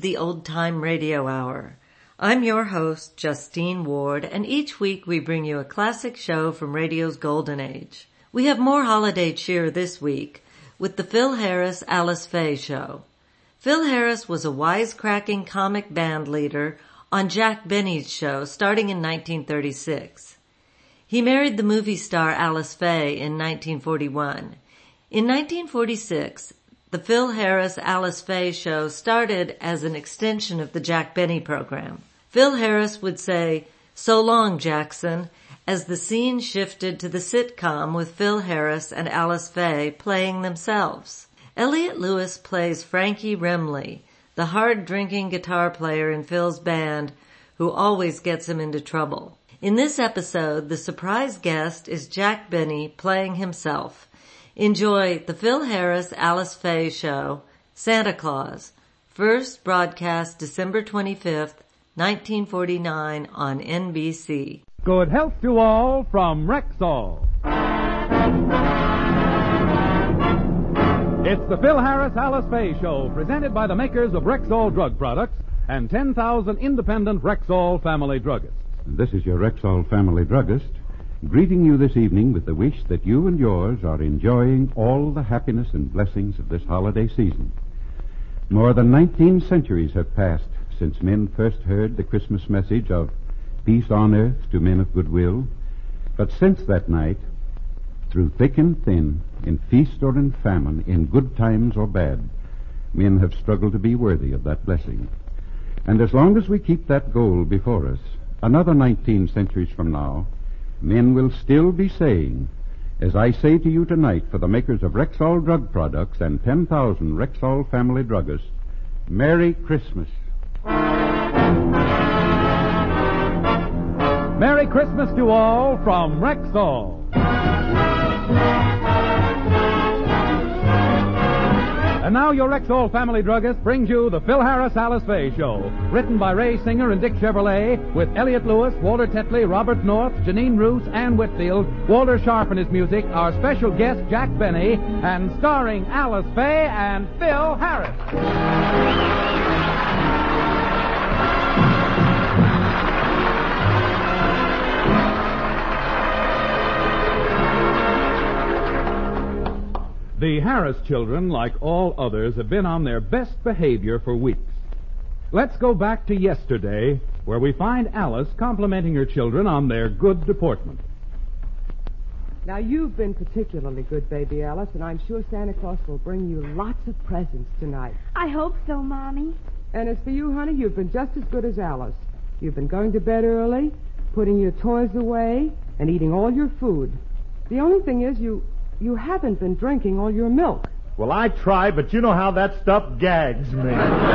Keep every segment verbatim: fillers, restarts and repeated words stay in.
the Old Time Radio Hour. I'm your host, Justine Ward, and each week we bring you a classic show from radio's golden age. We have more holiday cheer this week with the Phil Harris Alice Faye Show. Phil Harris was a wisecracking comic band leader on Jack Benny's show starting in nineteen thirty-six. He married the movie star Alice Faye in nineteen forty-one. In nineteen forty-six, the Phil Harris Alice Faye Show started as an extension of the Jack Benny program. Phil Harris would say, "So long, Jackson," as the scene shifted to the sitcom with Phil Harris and Alice Faye playing themselves. Elliot Lewis plays Frankie Remley, the hard-drinking guitar player in Phil's band who always gets him into trouble. In this episode, the surprise guest is Jack Benny playing himself. Enjoy the Phil Harris Alice Faye Show, Santa Claus, first broadcast December twenty-fifth, nineteen forty-nine on N B C. Good health to all from Rexall. It's the Phil Harris Alice Faye Show, presented by the makers of Rexall drug products and ten thousand independent Rexall family druggists. This is your Rexall family druggist, greeting you this evening with the wish that you and yours are enjoying all the happiness and blessings of this holiday season. More than nineteen centuries have passed since men first heard the Christmas message of peace on earth to men of goodwill. But since that night, through thick and thin, in feast or in famine, in good times or bad, men have struggled to be worthy of that blessing. And as long as we keep that goal before us, another nineteen centuries from now, men will still be saying, as I say to you tonight for the makers of Rexall drug products and ten thousand Rexall family druggists, Merry Christmas. Merry Christmas to all from Rexall. And now your Rexall family druggist brings you the Phil Harris Alice Faye Show, written by Ray Singer and Dick Chevrolet, with Elliot Lewis, Walter Tetley, Robert North, Janine Roos, Ann Whitfield, Walter Sharp and his music, our special guest Jack Benny, and starring Alice Faye and Phil Harris. The Harris children, like all others, have been on their best behavior for weeks. Let's go back to yesterday, where we find Alice complimenting her children on their good deportment. Now, you've been particularly good, baby Alice, and I'm sure Santa Claus will bring you lots of presents tonight. I hope so, Mommy. And as for you, honey, you've been just as good as Alice. You've been going to bed early, putting your toys away, and eating all your food. The only thing is you... You haven't been drinking all your milk. Well, I try, but you know how that stuff gags me.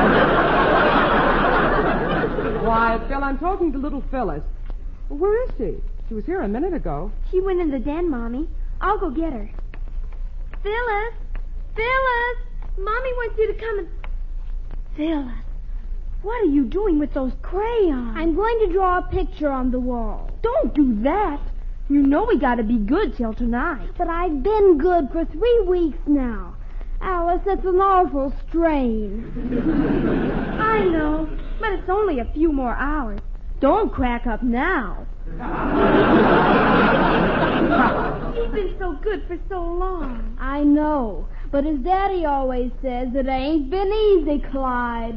Why, Phil, I'm talking to little Phyllis. Well, where is she? She was here a minute ago. She went in the den, Mommy. I'll go get her. Phyllis! Phyllis! Mommy wants you to come and... Phyllis, what are you doing with those crayons? I'm going to draw a picture on the wall. Don't do that. You know we gotta be good till tonight. But I've been good for three weeks now. Alice, that's an awful strain. I know, but it's only a few more hours. Don't crack up now. You've been so good for so long. I know, but as Daddy always says, it ain't been easy, Clyde.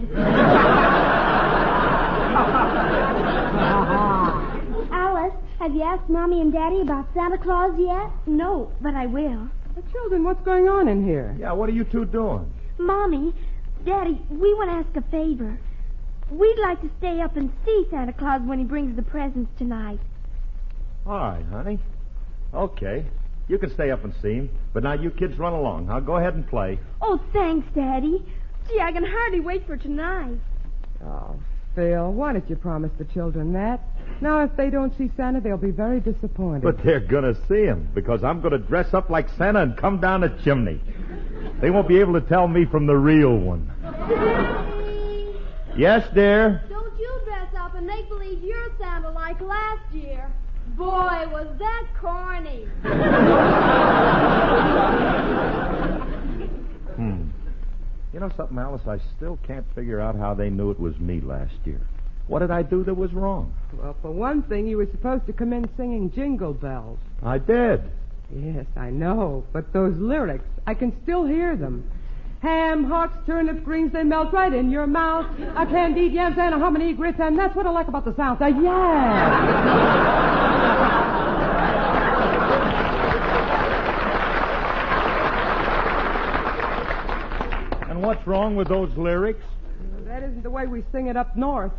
Alice, have you asked Mommy and Daddy about Santa Claus yet? No, but I will. Well, children, what's going on in here? Yeah, what are you two doing? Mommy, Daddy, we want to ask a favor. We'd like to stay up and see Santa Claus when he brings the presents tonight. All right, honey. Okay. You can stay up and see him. But now you kids run along. Now go ahead and play. Oh, thanks, Daddy. Gee, I can hardly wait for tonight. Oh, Phil, why did you promise the children that? Now, if they don't see Santa, they'll be very disappointed. But they're going to see him, because I'm going to dress up like Santa and come down the chimney. They won't be able to tell me from the real one. Yes, dear? Don't you dress up and make believe you're Santa like last year. Boy, was that corny. hmm. You know something, Alice? I still can't figure out how they knew it was me last year. What did I do that was wrong? Well, for one thing, you were supposed to come in singing Jingle Bells. I did. Yes, I know. But those lyrics, I can still hear them. Ham, hocks, turnip greens, they melt right in your mouth. I can't eat yams and a hominy grits, and that's what I like about the South. Uh, yeah. And what's wrong with those lyrics? That isn't the way we sing it up north.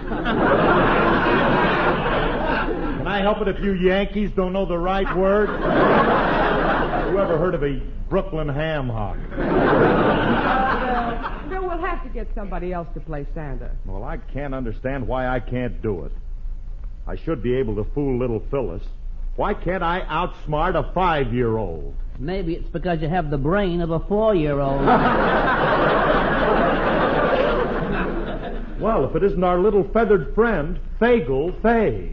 Can I help it if you Yankees don't know the right word? Who ever heard of a Brooklyn ham hock? Uh, no, we'll have to get somebody else to play Santa. Well, I can't understand why I can't do it. I should be able to fool little Phyllis. Why can't I outsmart a five-year-old? Maybe it's because you have the brain of a four-year-old. Well, if it isn't our little feathered friend, Fagel Fay.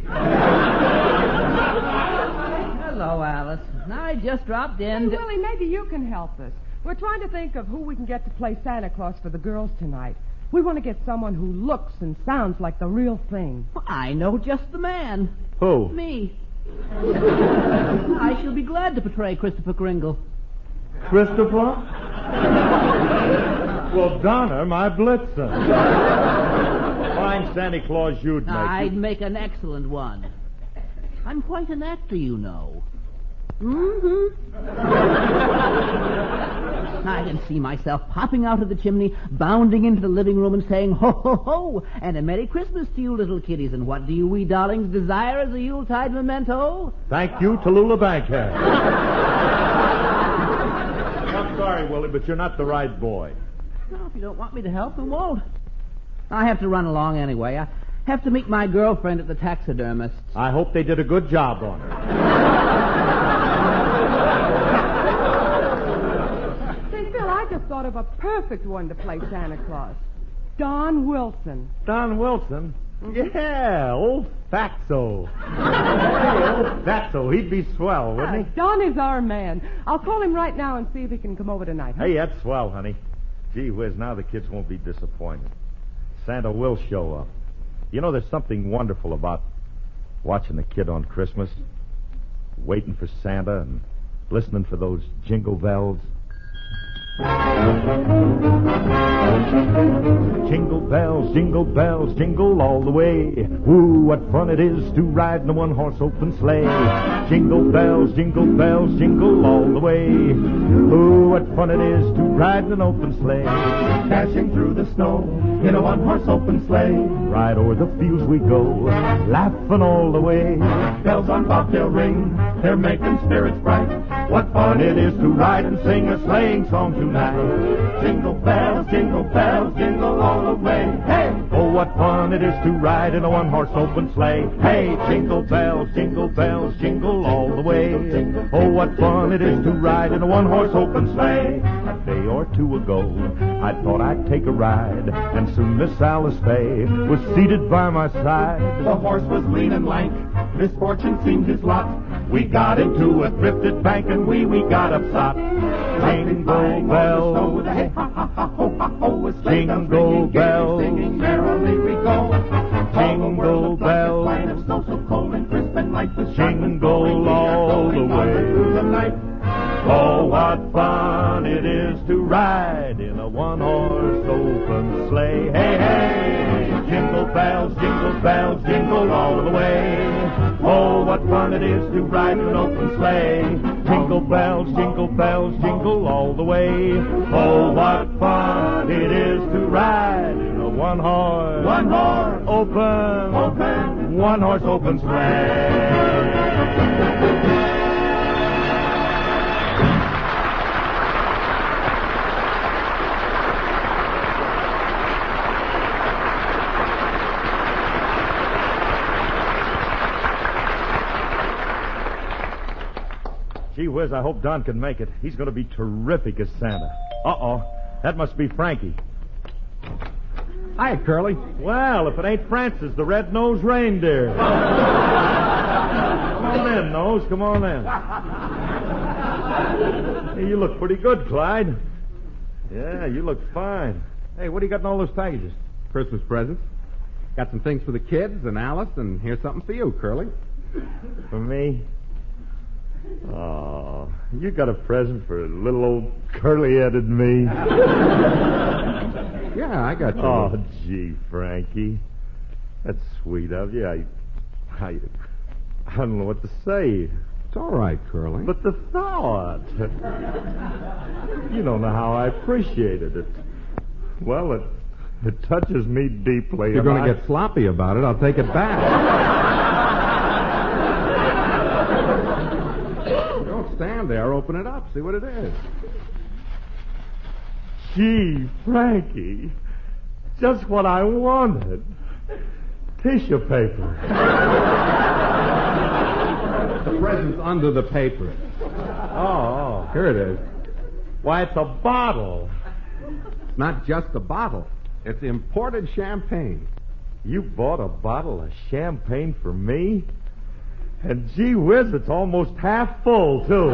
Hello, Alice. I just dropped in. Hey, to... Willie, maybe you can help us. We're trying to think of who we can get to play Santa Claus for the girls tonight. We want to get someone who looks and sounds like the real thing. Well, I know just the man. Who? Me. I shall be glad to portray Christopher Kringle. Christopher? Well, Donner, my Blitzen. Fine Santa Claus you'd make. I'd make an excellent one. I'm quite an actor, you know. Mm-hmm. I can see myself popping out of the chimney, bounding into the living room and saying, ho, ho, ho, and a Merry Christmas to you, little kiddies. And what do you wee darlings desire as a Yuletide memento? Thank you, Tallulah Bankhead. I'm sorry, Willie, but you're not the right boy. Well, if you don't want me to help, then won't. I have to run along anyway. I have to meet my girlfriend at the taxidermist's. I hope they did a good job on her. Say, Phil, I just thought of a perfect one to play Santa Claus. Don Wilson. Don Wilson? Yeah, old Fatso. Hey, old Fatso. He'd be swell, wouldn't he? Uh, Don is our man. I'll call him right now and see if he can come over tonight. Huh? Hey, that's swell, honey. Gee whiz, now the kids won't be disappointed. Santa will show up. You know, there's something wonderful about watching a kid on Christmas, waiting for Santa and listening for those jingle bells. Jingle bells, jingle bells, jingle all the way. Ooh, what fun it is to ride in a one-horse open sleigh. Jingle bells, jingle bells, jingle all the way. Ooh, what fun it is to ride in an open sleigh. Dashing through the snow in a one-horse open sleigh. Right o'er the fields we go, laughing all the way. Bells on bobtail ring, they're making spirits bright. What fun it is to ride and sing a sleighing song tonight. Jingle bells, jingle bells, jingle all the way. Hey! Oh, what fun it is to ride in a one-horse open sleigh. Hey! Jingle bells, jingle bells, jingle all the way. Oh, what fun it is to ride in a one-horse open sleigh. A day or two ago, I thought I'd take a ride, and soon Miss Alice Faye was seated by my side. The horse was lean and lank, misfortune seemed his lot. We got into a thrifted bank and we, we got upsot. Jingle bells, jingle bells, singing merrily we go. Jingle bells, snow so cold and crisp and light, jingle all the way through the night. Oh, what fun it is to ride in a one-horse open sleigh. Hey, hey! Jingle bells, jingle bells, jingle all the way. Oh, what fun it is to ride in an open sleigh. Jingle bells, jingle bells, jingle all the way. Oh, what fun it is to ride in a one-horse, one-horse open, open, one-horse open sleigh. Gee whiz, I hope Don can make it. He's going to be terrific as Santa. Uh-oh. That must be Frankie. Hi, Curly. Well, if it ain't Francis, the red-nosed reindeer. Come on in, Nose. Come on in. Hey, you look pretty good, Clyde. Yeah, you look fine. Hey, what do you got in all those packages? Christmas presents. Got some things for the kids and Alice, and here's something for you, Curly. For me? Oh, you got a present for little old curly-headed me. Yeah, I got you. Oh, gee, Frankie. That's sweet of you. I, I, I don't know what to say. It's all right, Curly. But the thought. You don't know how I appreciated it. Well, it, it touches me deeply. If you're going I... to get sloppy about it, I'll take it back. Don't stand there. Open it up. See what it is. Gee, Frankie. Just what I wanted. Tissue paper. The present's under the paper. Oh, Here it is. why, it's a bottle. It's not just a bottle. It's imported champagne. You bought a bottle of champagne for me? And gee whiz, it's almost half full, too.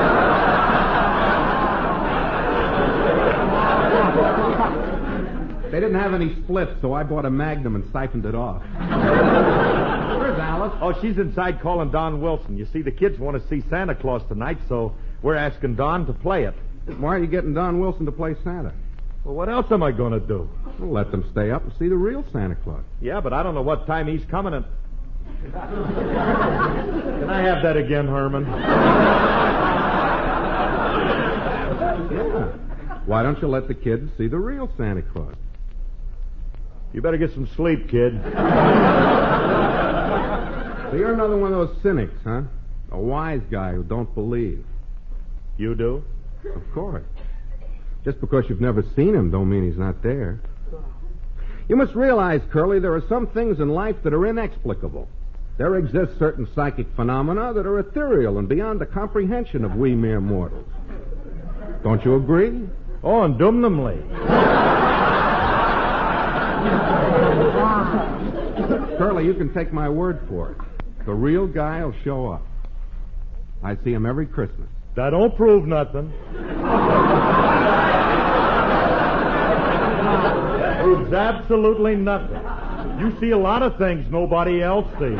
They didn't have any splits, so I bought a Magnum and siphoned it off. Where's Alice? Oh, she's inside calling Don Wilson. You see, the kids want to see Santa Claus tonight, so we're asking Don to play it. Why are you getting Don Wilson to play Santa? Well, what else am I going to do? We'll let them stay up and see the real Santa Claus. Yeah, but I don't know what time he's coming and... Can I have that again, Herman? Yeah. Why don't you let the kids see the real Santa Claus? You better get some sleep, kid. So you're another one of those cynics, huh? A wise guy who don't believe. You do? Of course. Just because you've never seen him don't mean he's not there. You must realize, Curly, there are some things in life that are inexplicable. There exist certain psychic phenomena that are ethereal and beyond the comprehension of we mere mortals. Don't you agree? Oh, indubitably. Curly, you can take my word for it. The real guy will show up. I see him every Christmas. That don't prove nothing. That proves absolutely nothing. You see a lot of things nobody else sees.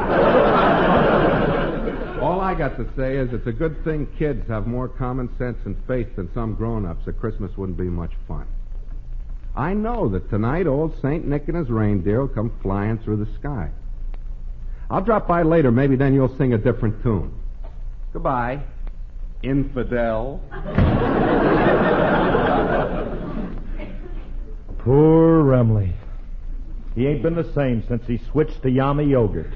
All I got to say is it's a good thing kids have more common sense and faith than some grown-ups, or Christmas wouldn't be much fun. I know that tonight old Saint Nick and his reindeer will come flying through the sky. I'll drop by later. Maybe then you'll sing a different tune. Goodbye, infidel. Poor Remley. He ain't been the same since he switched to Yama yogurt.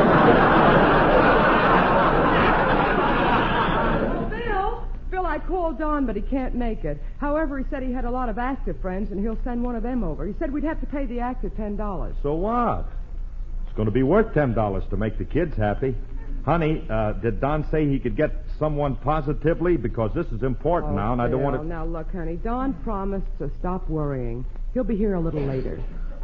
I called Don, but he can't make it. However, he said he had a lot of active friends, and he'll send one of them over. He said we'd have to pay the actor ten dollars. So what? It's going to be worth ten dollars to make the kids happy. Honey, uh, did Don say he could get someone positively? Because this is important oh, now, and I don't Bill, want to... Now, look, honey, Don promised to stop worrying. He'll be here a little later.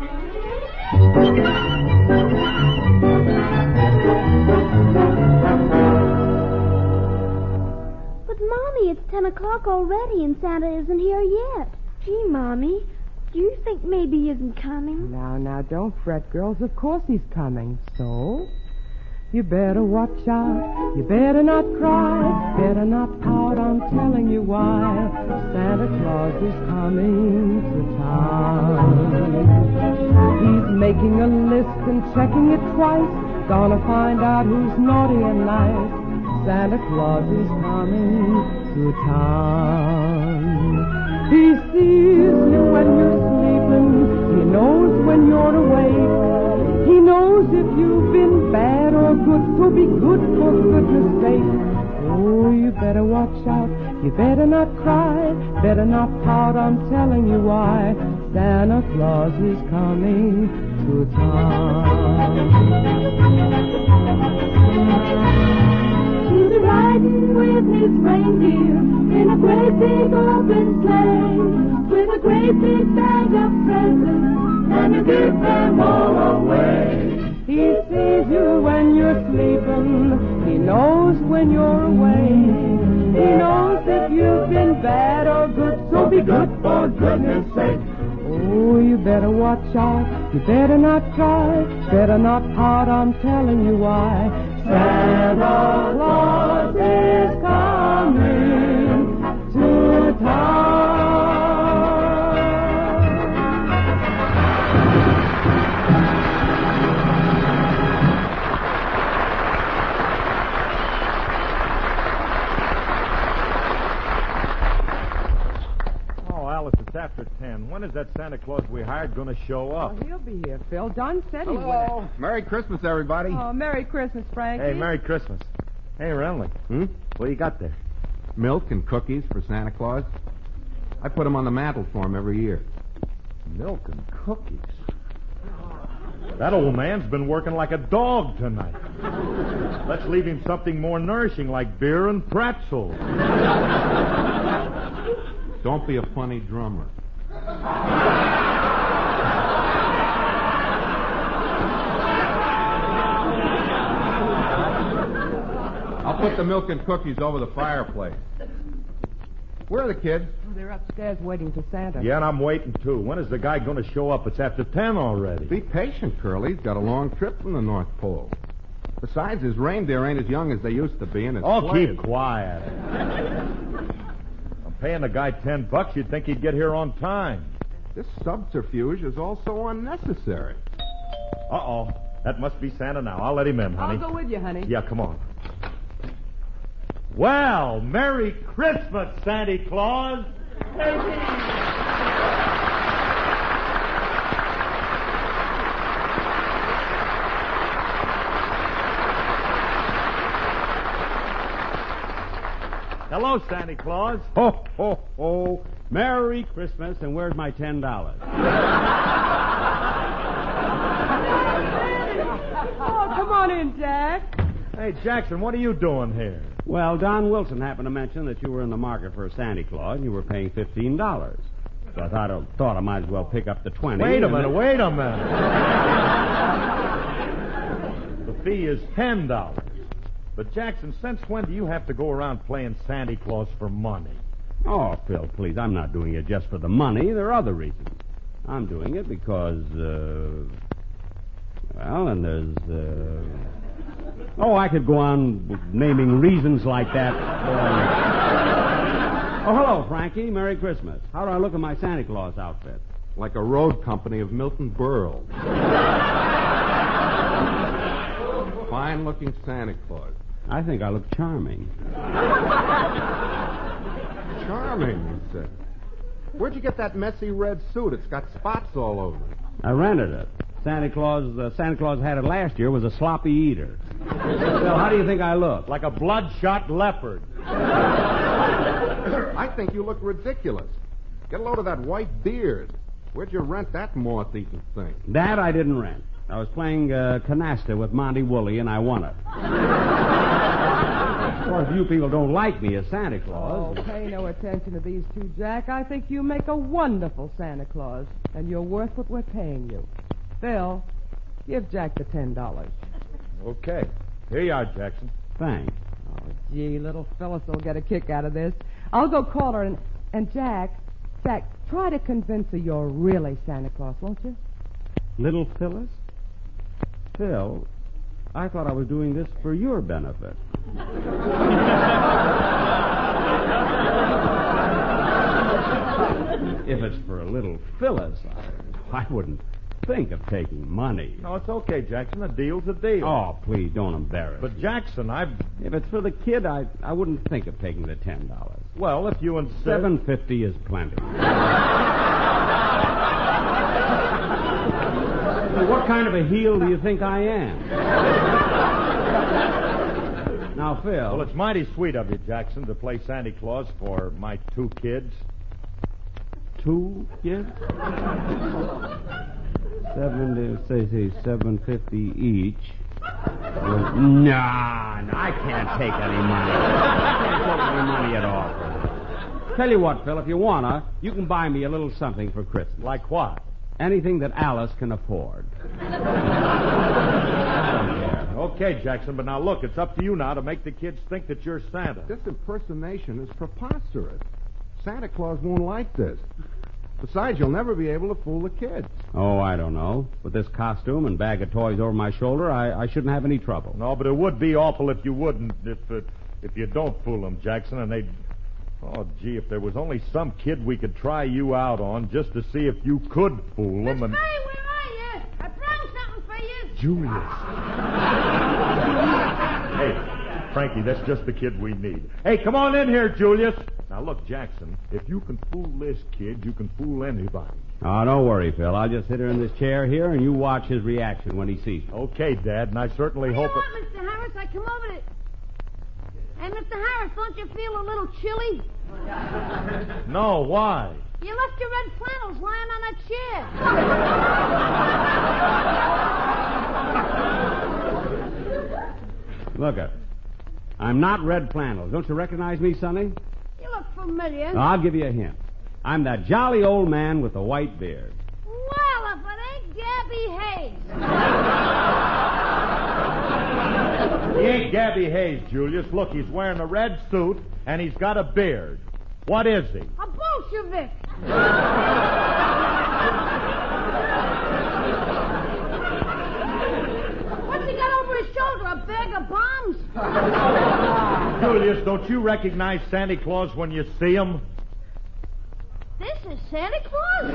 Mommy, it's ten o'clock already and Santa isn't here yet. Gee, Mommy, do you think maybe he isn't coming? Now, now, don't fret, girls. Of course he's coming. So, you better watch out. You better not cry. Better not pout. I'm telling you why. Santa Claus is coming to town. He's making a list and checking it twice. Gonna find out who's naughty and nice. Santa Claus is coming to town. He sees you when you're sleeping. He knows when you're awake. He knows if you've been bad or good, so be good for goodness sake. Oh, you better watch out. You better not cry. Better not pout. I'm telling you why. Santa Claus is coming to town. He's riding with his reindeer in a great big open sleigh, with a great big bag of presents, and you give them all away. He sees you when you're sleeping. He knows when you're away. He knows if you've been bad or good, so be good for good. goodness sake. Oh, you better watch out. You better not try. Better not pout. I'm telling you why. Santa Claus is coming to town. It's after ten. When is that Santa Claus we hired going to show up? Oh, he'll be here, Phil. Don said he would. Hello. Merry Christmas, everybody. Oh, Merry Christmas, Frankie. Hey, Merry Christmas. Hey, Renly. Hmm? What you got there? Milk and cookies for Santa Claus. I put them on the mantle for him every year. Milk and cookies? That old man's been working like a dog tonight. Let's leave him something more nourishing like beer and pretzels. Don't be a funny drummer. I'll put the milk and cookies over the fireplace. Where are the kids? Oh, they're upstairs waiting for Santa. Yeah, and I'm waiting, too. When is the guy going to show up? It's after ten already. Be patient, Curly. He's got a long trip from the North Pole. Besides, his reindeer ain't as young as they used to be, and it's Oh, flooded. keep quiet. I'm paying the guy ten bucks. You'd think he'd get here on time. This subterfuge is also unnecessary. Uh-oh. That must be Santa now. I'll let him in, honey. I'll go with you, honey. Yeah, come on. Well, Merry Christmas, Santa Claus. Hello, Santa Claus. Ho, ho, ho. Merry Christmas, and where's my ten dollars? Oh, come on in, Jack. Hey, Jackson, what are you doing here? Well, Don Wilson happened to mention that you were in the market for a Santa Claus, and you were paying fifteen dollars. So I thought I, thought I might as well pick up the twenty. Wait a and minute, then- wait a minute. The fee is ten dollars. But, Jackson, since when do you have to go around playing Santa Claus for money? Oh, Phil, please, I'm not doing it just for the money. There are other reasons. I'm doing it because, uh... Well, and there's, uh... Oh, I could go on naming reasons like that. Uh... Oh, hello, Frankie. Merry Christmas. How do I look in my Santa Claus outfit? Like a road company of Milton Berle. Fine-looking Santa Claus. I think I look charming. Charming, you said. Where'd you get that messy red suit? It's got spots all over it. I rented it. Santa Claus, uh, Santa Claus had it last year. Was a sloppy eater. Well, how do you think I look? Like a bloodshot leopard. I think you look ridiculous. Get a load of that white beard. Where'd you rent that moth-eating thing? That I didn't rent. I was playing uh, canasta with Monty Woolley, and I won it. Of course, you people don't like me as Santa Claus. Oh, pay no attention to these two, Jack. I think you make a wonderful Santa Claus, and you're worth what we're paying you. Phil, give Jack the ten dollars. Okay. Here you are, Jackson. Thanks. Oh, gee, little Phyllis will get a kick out of this. I'll go call her, and, and Jack, Jack, try to convince her you're really Santa Claus, won't you? Little Phyllis? Phil, I thought I was doing this for your benefit. If it's for a little Phyllis, I, I wouldn't think of taking money. No, it's okay, Jackson. A deal's a deal. Oh, please, don't embarrass But, me. Jackson, I've... If it's for the kid, I, I wouldn't think of taking the ten dollars. Well, if you insist... Seven fifty is plenty. What kind of a heel do you think I am? Now, Phil... Well, it's mighty sweet of you, Jackson, to play Santa Claus for my two kids. Two kids? Seven, say, say, seven fifty each. Well, nah, no, I can't take any money. I can't take any money at all. Tell you what, Phil, if you wanna, you can buy me a little something for Christmas. Like what? Anything that Alice can afford. Okay, Jackson, but now look, it's up to you now to make the kids think that you're Santa. This impersonation is preposterous. Santa Claus won't like this. Besides, you'll never be able to fool the kids. Oh, I don't know. With this costume and bag of toys over my shoulder, I, I shouldn't have any trouble. No, but it would be awful if you wouldn't, if uh, if you don't fool them, Jackson, and they'd... Oh, gee, if there was only some kid we could try you out on just to see if you could fool them and... Miss Fay, where are you? I brought something for you. Julius. Hey, Frankie, that's just the kid we need. Hey, come on in here, Julius. Now, look, Jackson, if you can fool this kid, you can fool anybody. Oh, don't worry, Phil. I'll just sit her in this chair here, and you watch his reaction when he sees me. Okay, Dad, and I certainly What do hope... you want, Mister Harris? I come over to... Hey, Mister Harris, don't you feel a little chilly? No, why? You left your red flannels lying on that chair. Look it. I'm not Red Flannels. Don't you recognize me, Sonny? You look familiar. I'll give you a hint. I'm that jolly old man with the white beard. Well, if it ain't Gabby Hayes. He ain't Gabby Hayes, Julius. Look, he's wearing a red suit, and he's got a beard. What is he? A Bolshevik. What's he got over his shoulder? A bag of bombs? Julius, don't you recognize Santa Claus when you see him? This is Santa Claus?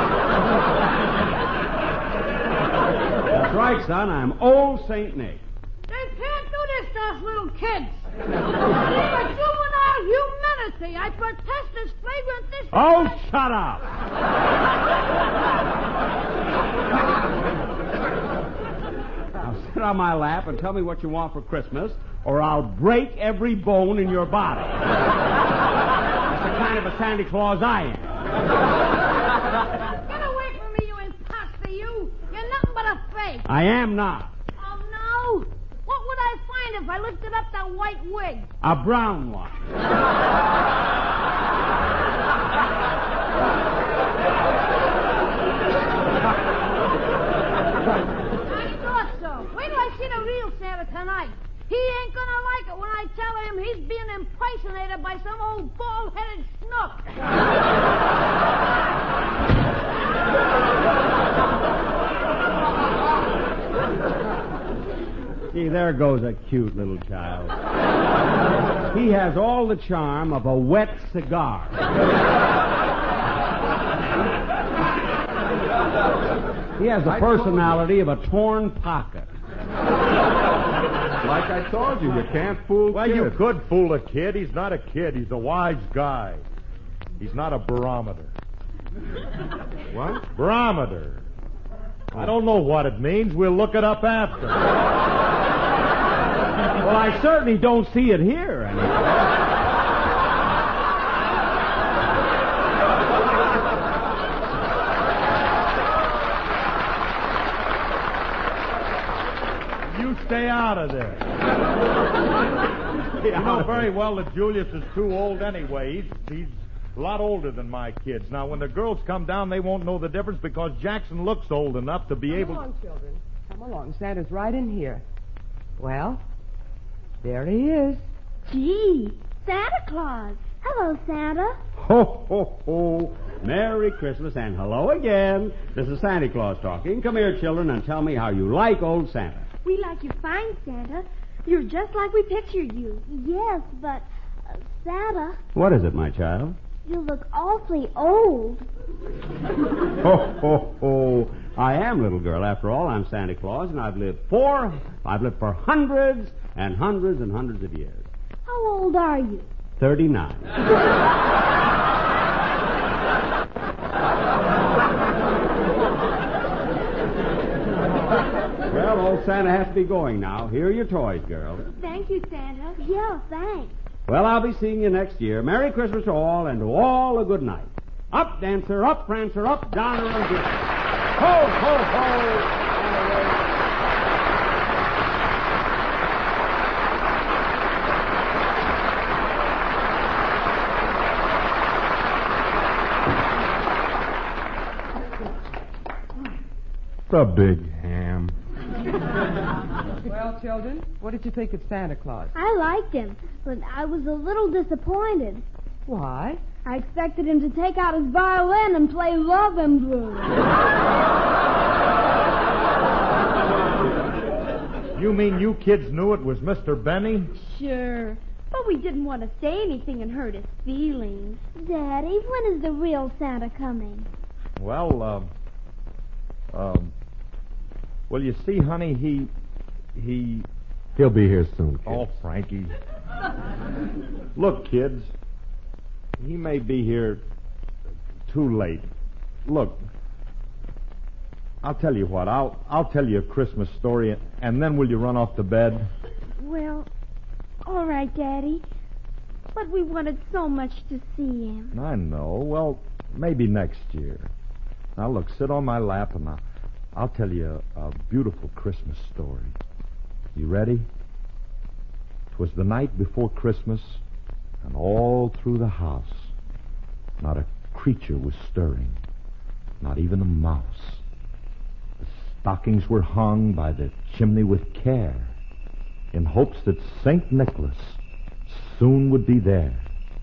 That's right, son. I'm old Saint Nick. They can't do this to us little kids. For juvenile humanity, I protest this flagrant dis... Oh, shut up! Now sit on my lap and tell me what you want for Christmas, or I'll break every bone in your body. That's the kind of a Santa Claus I am. Get away from me, you imposter, you. You're nothing but a fake. I am not. Oh, no? What would I find if I lifted up that white wig? A brown one. I thought so. Wait till I see the real Santa tonight. He ain't gonna like it when I tell him he's being impersonated by some old bald-headed snook. Gee, there goes a cute little child. He has all the charm of a wet cigar. He has the personality of a torn pocket. Like I told you, you can't fool Well, kids. you could fool a kid. He's not a kid. He's a wise guy. He's not a barometer. What? Barometer. I don't know what it means. We'll look it up after. Well, I certainly don't see it here anyway. You stay out of there. You know very well that Julius is too old anyway. He's, he's a lot older than my kids. Now, when the girls come down, they won't know the difference because Jackson looks old enough to be Come able... Come along, children. Come along. Santa's right in here. Well, there he is. Gee, Santa Claus. Hello, Santa. Ho, ho, ho. Merry Christmas and hello again. This is Santa Claus talking. Come here, children, and tell me how you like old Santa. We like you fine, Santa. You're just like we pictured you. Yes, but, uh, Santa, What is it, my child? you look awfully old. Ho, ho, ho. I am, little girl. After all, I'm Santa Claus, and I've lived for, I've lived for hundreds and hundreds and hundreds of years. How old are you? Thirty-nine. Well, old Santa has to be going now. Here are your toys, girls. Thank you, Santa. Yeah, thanks. Well, I'll be seeing you next year. Merry Christmas to all, and to all a good night. Up, dancer, up, prancer, up, Donner and Dick. Ho, ho, ho! The big ham. Well, children, what did you think of Santa Claus? I liked him, but I was a little disappointed. Why? I expected him to take out his violin and play Love and Blue. You mean you kids knew it was Mister Benny? Sure. But we didn't want to say anything and hurt his feelings. Daddy, when is the real Santa coming? Well, um... Um... Well, you see, honey, he... He... He'll be here soon, kid. Oh, Frankie. Look, kids. He may be here too late. Look, I'll tell you what. I'll I'll tell you a Christmas story, and then will you run off to bed? Well, all right, Daddy. But we wanted so much to see him. I know. Well, maybe next year. Now, look, sit on my lap, and I'll, I'll tell you a, a beautiful Christmas story. You ready? It was the night before Christmas, and all through the house, not a creature was stirring, not even a mouse. The stockings were hung by the chimney with care, in hopes that Saint Nicholas soon would be there.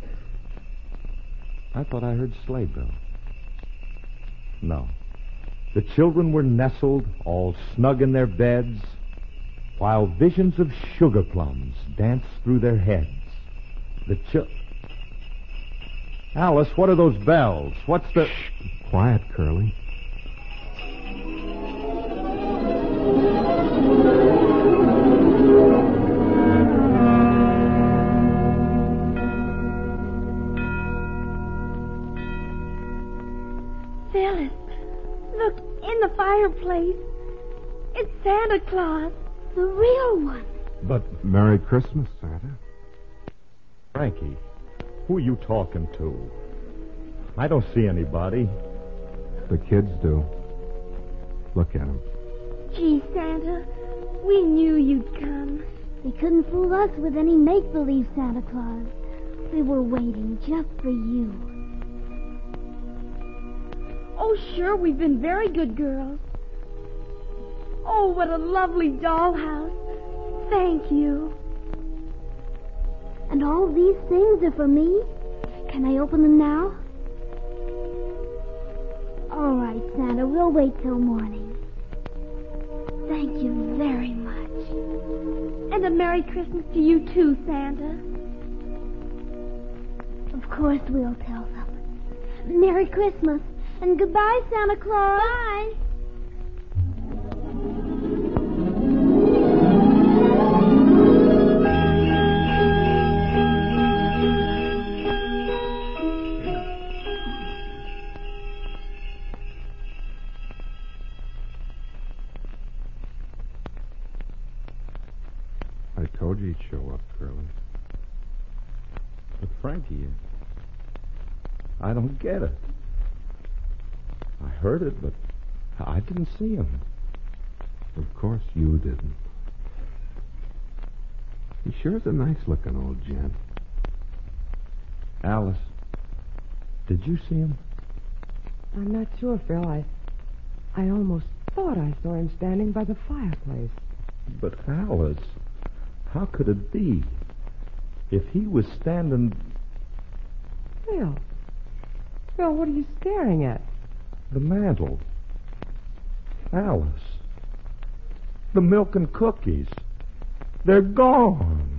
I thought I heard sleigh bells. No. The children were nestled, all snug in their beds, while visions of sugar plums danced through their heads. The chil... Alice, what are those bells? What's the... Shh. Quiet, Curly. Phyllis, look, in the fireplace. It's Santa Claus, the real one. But... Merry Christmas, Santa. Frankie, who are you talking to? I don't see anybody. The kids do. Look at them. Gee, Santa, we knew you'd come. They couldn't fool us with any make-believe Santa Claus. We were waiting just for you. Oh, sure, we've been very good girls. Oh, what a lovely dollhouse. Thank you. And all these things are for me? Can I open them now? All right, Santa, we'll wait till morning. Thank you very much. And a Merry Christmas to you, too, Santa. Of course we'll tell them. Merry Christmas, and goodbye, Santa Claus. Bye. I told you he'd show up, Curly. But Frankie, I don't get it. I heard it, but I didn't see him. Of course you didn't. He sure is a nice-looking old gent. Alice, did you see him? I'm not sure, Phil. I, I almost thought I saw him standing by the fireplace. But Alice, how could it be? If he was standing... Phil. Phil, what are you staring at? The mantle. Alice. The milk and cookies. They're gone.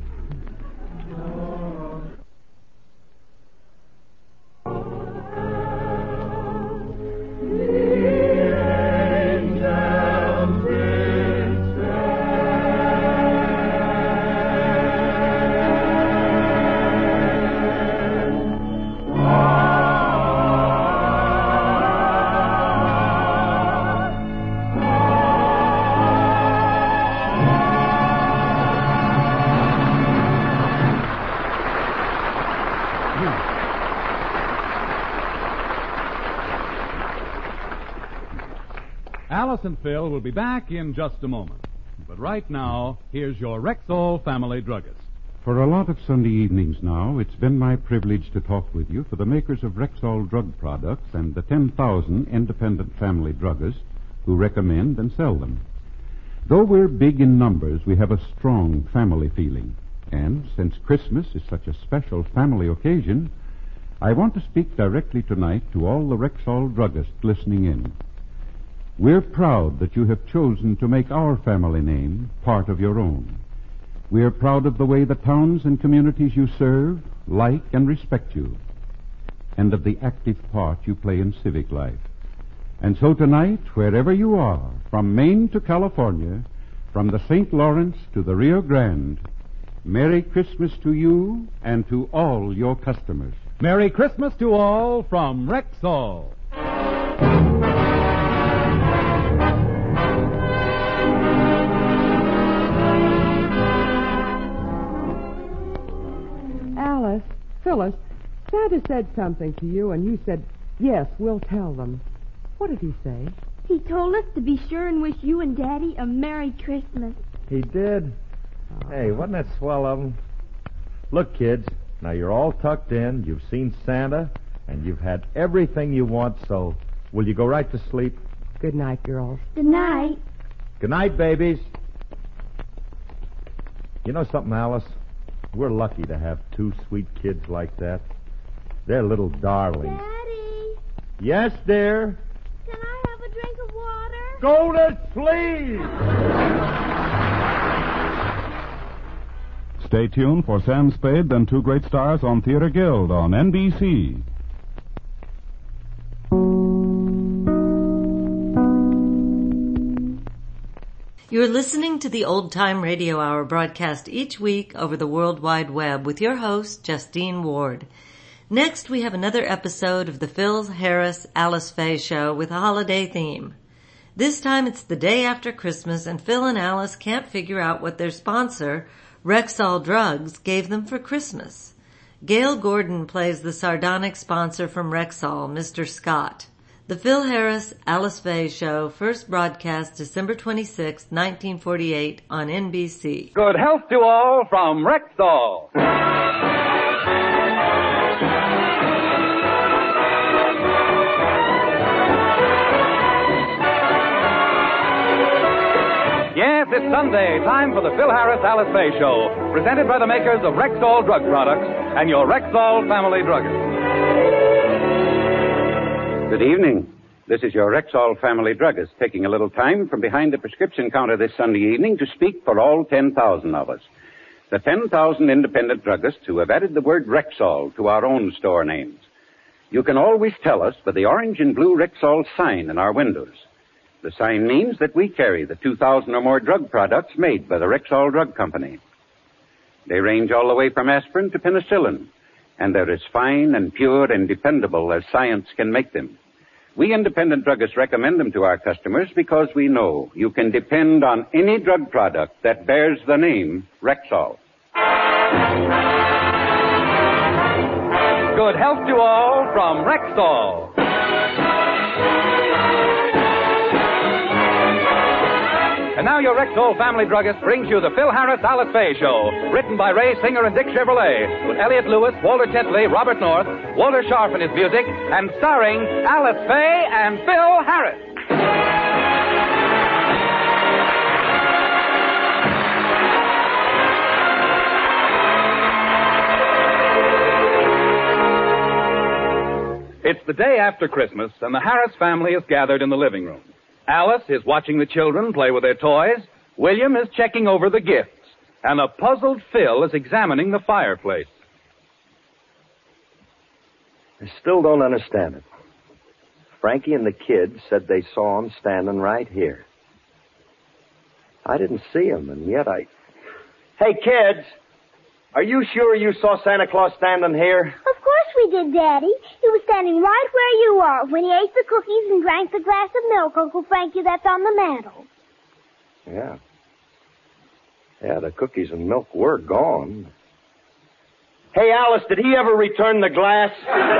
Alice and Phil will be back in just a moment. But right now, here's your Rexall family druggist. For a lot of Sunday evenings now, it's been my privilege to talk with you for the makers of Rexall drug products and the ten thousand independent family druggists who recommend and sell them. Though we're big in numbers, we have a strong family feeling. And since Christmas is such a special family occasion, I want to speak directly tonight to all the Rexall druggists listening in. We're proud that you have chosen to make our family name part of your own. We're proud of the way the towns and communities you serve like and respect you, and of the active part you play in civic life. And so tonight, wherever you are, from Maine to California, from the Saint Lawrence to the Rio Grande, Merry Christmas to you and to all your customers. Merry Christmas to all from Rexall. Alice, Phyllis, Santa said something to you, and you said, yes, we'll tell them. What did he say? He told us to be sure and wish you and Daddy a Merry Christmas. He did? Hey, wasn't that swell of him? Look, kids, now you're all tucked in, you've seen Santa, and you've had everything you want, so will you go right to sleep? Good night, girls. Good night. Good night, babies. You know something, Alice? We're lucky to have two sweet kids like that. They're little darlings. Daddy, Yes, dear? can I have a drink of water? Go to sleep! Stay tuned for Sam Spade and Two Great Stars on Theater Guild on N B C. You're listening to the Old Time Radio Hour broadcast each week over the World Wide Web with your host, Justine Ward. Next, we have another episode of the Phil Harris Alice Faye Show with a holiday theme. This time it's the day after Christmas, and Phil and Alice can't figure out what their sponsor, Rexall Drugs, gave them for Christmas. Gail Gordon plays the sardonic sponsor from Rexall, Mister Scott. The Phil Harris Alice Faye Show first broadcast December twenty-sixth, nineteen forty-eight on N B C. Good health to all from Rexall. Yes, it's Sunday, time for the Phil Harris Alice Faye Show, presented by the makers of Rexall Drug Products and your Rexall family druggist. Good evening. This is your Rexall family druggist taking a little time from behind the prescription counter this Sunday evening to speak for all ten thousand of us. The ten thousand independent druggists who have added the word Rexall to our own store names. You can always tell us by the orange and blue Rexall sign in our windows. The sign means that we carry the two thousand or more drug products made by the Rexall Drug Company. They range all the way from aspirin to penicillin, and they're as fine and pure and dependable as science can make them. We independent druggists recommend them to our customers because we know you can depend on any drug product that bears the name Rexall. Good health to all from Rexall. And now your Rexall family druggist brings you the Phil Harris Alice Faye Show, written by Ray Singer and Dick Chevrolet, with Elliot Lewis, Walter Tetley, Robert North, Walter Sharp in his music, and starring Alice Faye and Phil Harris. It's the day after Christmas, and the Harris family is gathered in the living room. Alice is watching the children play with their toys. William is checking over the gifts. And a puzzled Phil is examining the fireplace. I still don't understand it. Frankie and the kids said they saw him standing right here. I didn't see him, and yet I... Hey, kids! Are you sure you saw Santa Claus standing here? Of course we did, Daddy. He was standing right where you are when he ate the cookies and drank the glass of milk, Uncle Frankie, that's on the mantel. Yeah. Yeah, the cookies and milk were gone. Hey, Alice, did he ever return the glass?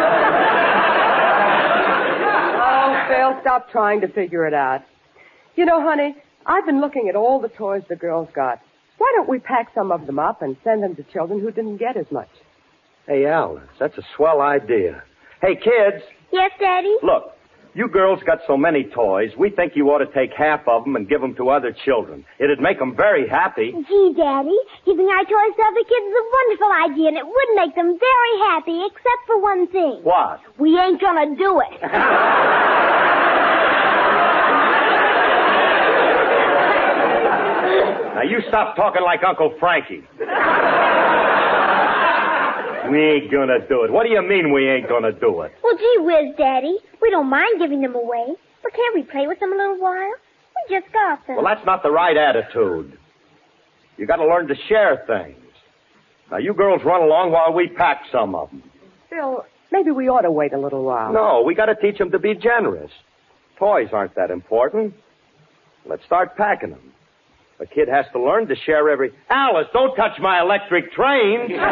Oh, Phil, stop trying to figure it out. You know, honey, I've been looking at all the toys the girls got. Why don't we pack some of them up and send them to children who didn't get as much? Hey, Alice, that's a swell idea. Hey, kids. Yes, Daddy? Look, You girls got so many toys, we think you ought to take half of them and give them to other children. It'd make them very happy. Gee, Daddy, giving our toys to other kids is a wonderful idea, and it would make them very happy, except for one thing. What? We ain't gonna do it. Now, you stop talking like Uncle Frankie. We ain't gonna do it. What do you mean we ain't gonna do it? Well, gee whiz, Daddy. We don't mind giving them away. But can't we play with them a little while? We just got them. Well, that's not the right attitude. You gotta learn to share things. Now, you girls run along while we pack some of them. Phil, maybe we ought to wait a little while. No, we gotta teach them to be generous. Toys aren't that important. Let's start packing them. A kid has to learn to share every... Alice, don't touch my electric train. Phil,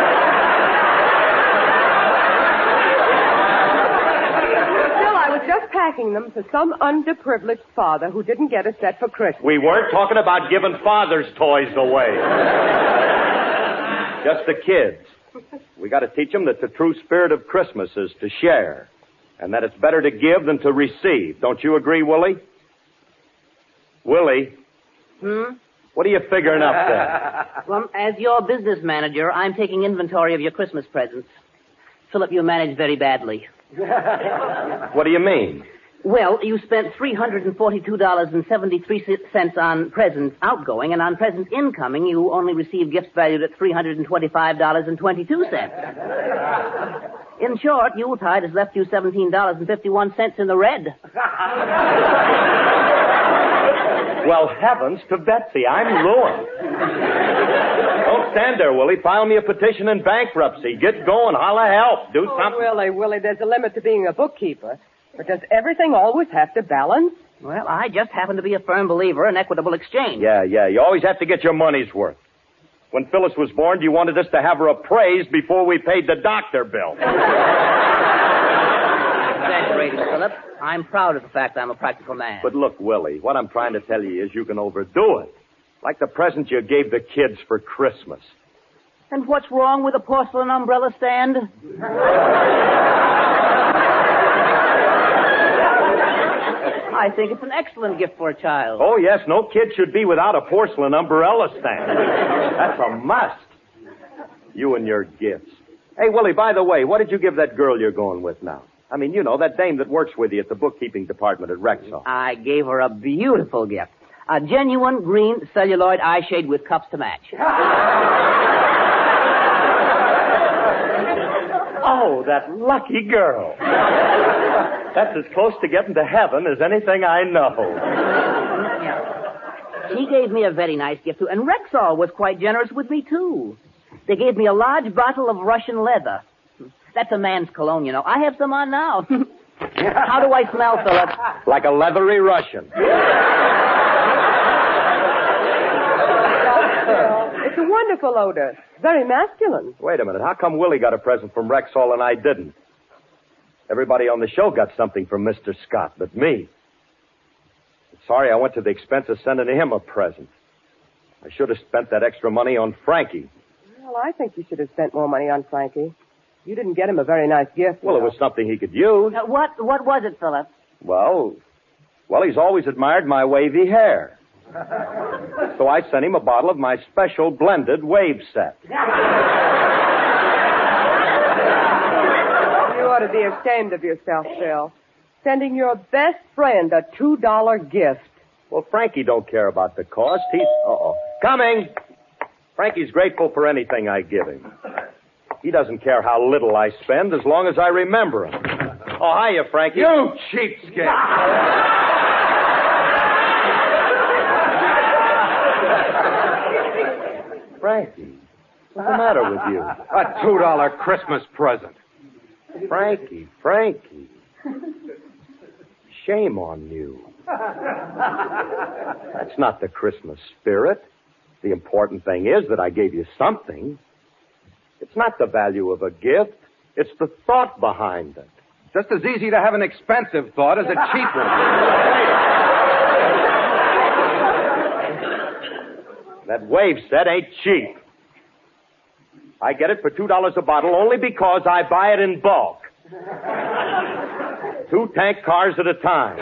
I was just packing them for some underprivileged father who didn't get a set for Christmas. We weren't talking about giving father's toys away. Just the kids. We got to teach them that the true spirit of Christmas is to share, and that it's better to give than to receive. Don't you agree, Willie? Willie? Hmm? What are you figuring up there? Well, as your business manager, I'm taking inventory of your Christmas presents. Philip, you managed very badly. What do you mean? Well, you spent three hundred forty-two dollars and seventy-three cents on presents outgoing, and on presents incoming, you only received gifts valued at three hundred twenty-five dollars and twenty-two cents. In short, Yuletide has left you seventeen dollars and fifty-one cents in the red. Well, heavens to Betsy, I'm ruined. Don't stand there, Willie. File me a petition in bankruptcy. Get going. Holla help. Do Oh, something. Willie, Willie, there's a limit to being a bookkeeper. But does everything always have to balance? Well, I just happen to be a firm believer in equitable exchange. Yeah, yeah. You always have to get your money's worth. When Phyllis was born, you wanted us to have her appraised before we paid the doctor bill. Exaggerating, Philip. I'm proud of the fact I'm a practical man. But look, Willie, what I'm trying to tell you is you can overdo it. Like the present you gave the kids for Christmas. And what's wrong with a porcelain umbrella stand? I think it's an excellent gift for a child. Oh, yes, no kid should be without a porcelain umbrella stand. That's a must. You and your gifts. Hey, Willie, by the way, what did you give that girl you're going with now? I mean, you know, that dame that works with you at the bookkeeping department at Rexall. I gave her a beautiful gift. A genuine green celluloid eye shade with cups to match. Oh, that lucky girl. That's as close to getting to heaven as anything I know. She gave me a very nice gift, too. And Rexall was quite generous with me, too. They gave me a large bottle of Russian leather. That's a man's cologne, you know. I have some on now. How do I smell, Philip? Like a leathery Russian. It's a wonderful odor. Very masculine. Wait a minute. How come Willie got a present from Rexall and I didn't? Everybody on the show got something from Mister Scott, but me. Sorry I went to the expense of sending him a present. I should have spent that extra money on Frankie. Well, I think you should have spent more money on Frankie. You didn't get him a very nice gift. Well, it was something he could use. Uh, what What was it, Philip? Well, well, he's always admired my wavy hair. So I sent him a bottle of my special blended wave set. You ought to be ashamed of yourself, Phil. Sending your best friend a two dollar gift. Well, Frankie don't care about the cost. He's... Uh-oh. Coming! Frankie's grateful for anything I give him. He doesn't care how little I spend as long as I remember him. Oh, hiya, Frankie. You cheapskate. Frankie, what's the matter with you? A two dollar Christmas present. Frankie, Frankie. Shame on you. That's not the Christmas spirit. The important thing is that I gave you something. It's not the value of a gift. It's the thought behind it. Just as easy to have an expensive thought as a cheap one. That wave set ain't cheap. I get it for two dollars a bottle only because I buy it in bulk. Two tank cars at a time.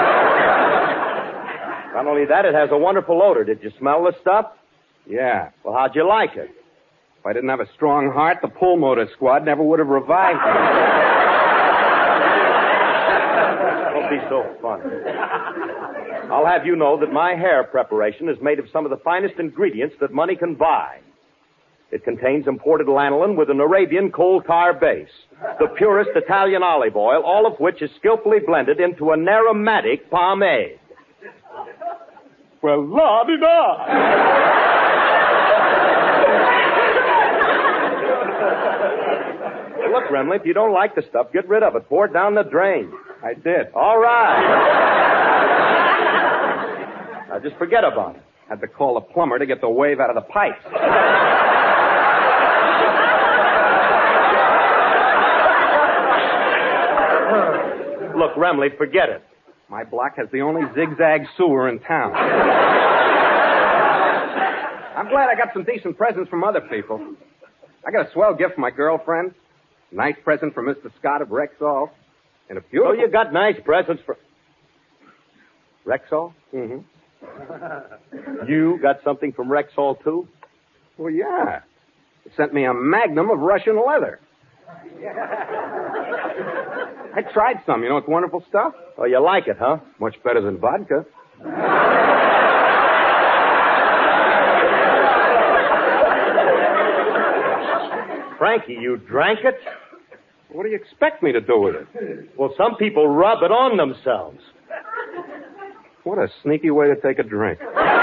Not only that, it has a wonderful odor. Did you smell the stuff? Yeah. Well, how'd you like it? If I didn't have a strong heart, the pull motor squad never would have revived me. Don't be so funny. I'll have you know that my hair preparation is made of some of the finest ingredients that money can buy. It contains imported lanolin with an Arabian coal tar base, the purest Italian olive oil, all of which is skillfully blended into an aromatic pomade. Well, la-di-da! Look, Remley, if you don't like the stuff, get rid of it. Pour it down the drain. I did. All right. Now, just forget about it. Had to call the plumber to get the wave out of the pipes. Look, Remley, forget it. My block has the only zigzag sewer in town. I'm glad I got some decent presents from other people. I got a swell gift for my girlfriend. A nice present from Mister Scott of Rexall. And a beautiful... Oh, you got nice presents for... Rexall? Mm-hmm. You got something from Rexall, too? Well, yeah. It sent me a magnum of Russian leather. I tried some. You know, it's wonderful stuff. Oh, you like it, huh? Much better than vodka. Frankie, you drank it? What do you expect me to do with it? Well, some people rub it on themselves. What a sneaky way to take a drink.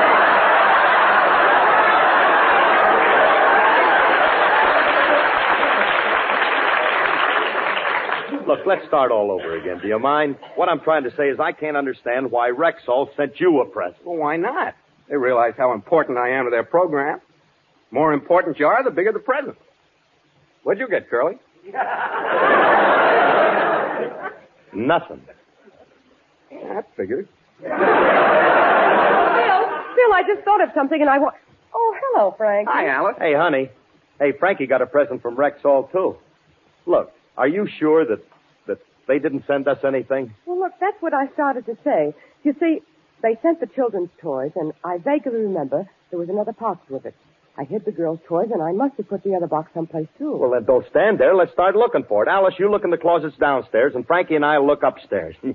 Look, let's start all over again. Do you mind? What I'm trying to say is I can't understand why Rexall sent you a present. Well, why not? They realize how important I am to their program. More important you are, the bigger the present. What'd you get, Curly? Nothing. Yeah, that figures. Bill, Bill, I just thought of something and I want... Oh, hello, Frank. Hi, Alice. Hey, honey. Hey, Frankie got a present from Rexall, too. Look, are you sure that, that they didn't send us anything? Well, look, that's what I started to say. You see, they sent the children's toys, and I vaguely remember there was another box with it. I hid the girls' toys, and I must have put the other box someplace, too. Well, then don't stand there. Let's start looking for it. Alice, you look in the closets downstairs, and Frankie and I will look upstairs. Now,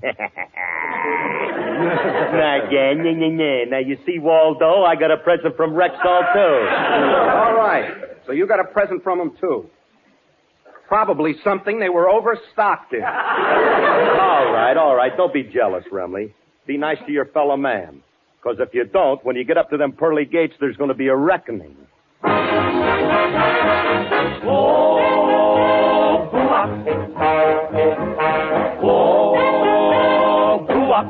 again, nah, nah, nah. Now, you see, Waldo, I got a present from Rexall, too. All right. So you got a present from them, too. Probably something they were overstocked in. All right, all right. Don't be jealous, Remley. Be nice to your fellow man. Because if you don't, when you get up to them pearly gates, there's going to be a reckoning. Oh, boo-up. Oh, boo-up.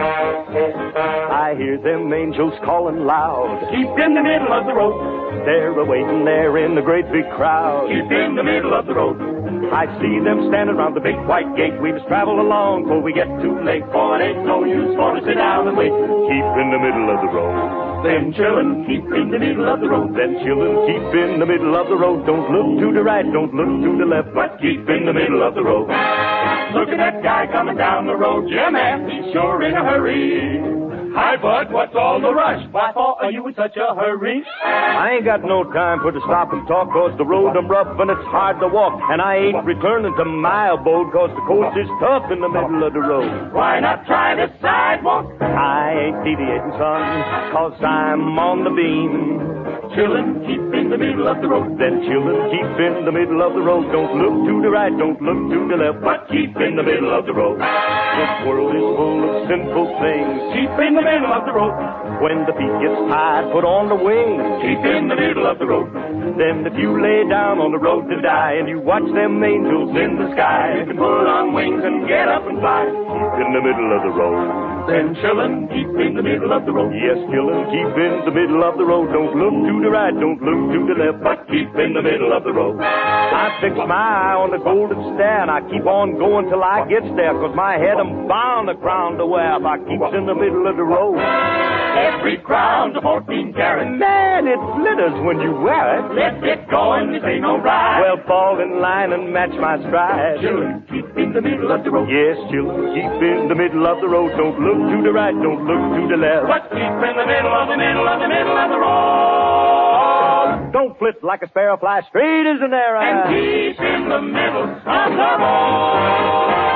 I hear them angels calling loud. Keep in the middle of the road. They're a-waiting there in the great big crowd. Keep in the middle of the road. I see them standing around the big white gate. We must travel along before we get too late. For it ain't no use for to sit down and wait. Keep in the middle of the road. Then chillin', keep in the middle of the road. Then chillin', keep in the middle of the road. Don't look to the right, don't look to the left, but keep in the middle of the road. Look at that guy coming down the road. Yeah, man, he's sure in a hurry. Hi, Bud, what's all the rush? Why for are you in such a hurry? I ain't got no time for to stop and talk, cause the road I'm rough and it's hard to walk. And I ain't returning to my abode, cause the coast is tough in the middle of the road. Why not try the sidewalk? I ain't deviating, son, cause I'm on the beam. Chillin', keep in the middle of the road. Then chillin', keep in the middle of the road. Don't look to the right, don't look to the left, but keep in the middle of the road. This world is full of sinful things. Keep in the middle of the road. When the feet gets tired, put on the wings. Keep in the middle of the road. Then if you lay down on the road to die and you watch them angels in the sky, you can put on wings and get up and fly. Keep in the middle of the road. Then chillin', keep in the middle of the road. Yes, chillin', keep in the middle of the road. Don't look to the right, don't look to the left, but keep in the middle of the road. I fix my eye on the golden stair and I keep on going till I gets there, cause my head I'm bound the crown to wear if I keeps in the middle of the road. Every crown's a fourteen carat. Man, it glitters when you wear it. Let's get going, this ain't no ride. Well, fall in line and match my stride. Children, keep in the middle of the road. Yes, children, keep in the middle of the road. Don't look to the right, don't look to the left. But keep in the middle of the middle of the middle of the road. Don't flip like a sparrow, fly straight as an arrow. And keep in the middle of the road.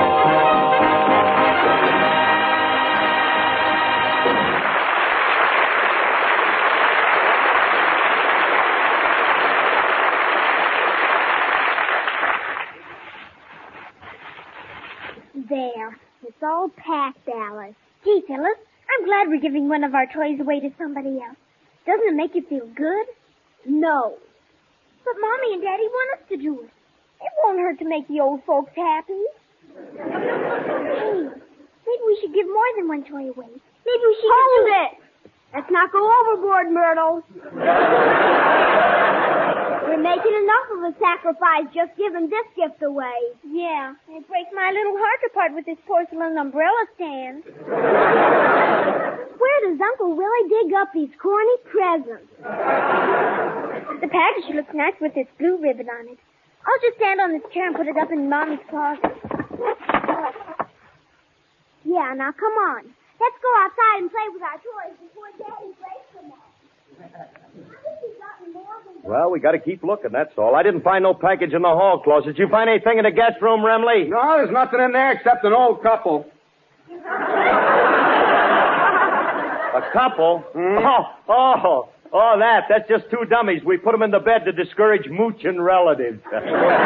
There. It's all packed, Alice. Gee, Phyllis, I'm glad we're giving one of our toys away to somebody else. Doesn't it make you feel good? No. But Mommy and Daddy want us to do it. It won't hurt to make the old folks happy. Hey, maybe we should give more than one toy away. Maybe we should... Hold it! Let's not go overboard, Myrtle. We're making enough of a sacrifice just giving this gift away. Yeah, it breaks my little heart to part with this porcelain umbrella stand. Where does Uncle Willie dig up these corny presents? The package looks nice with this blue ribbon on it. I'll just stand on this chair and put it up in Mommy's closet. Yeah, now come on. Let's go outside and play with our toys before Daddy breaks them all. Well, we got to keep looking, that's all. I didn't find no package in the hall closet. Did you find anything in the guest room, Remley? No, there's nothing in there except an old couple. A couple? Mm. Oh, oh, oh, that. That's just two dummies. We put them in the bed to discourage mooching relatives. Had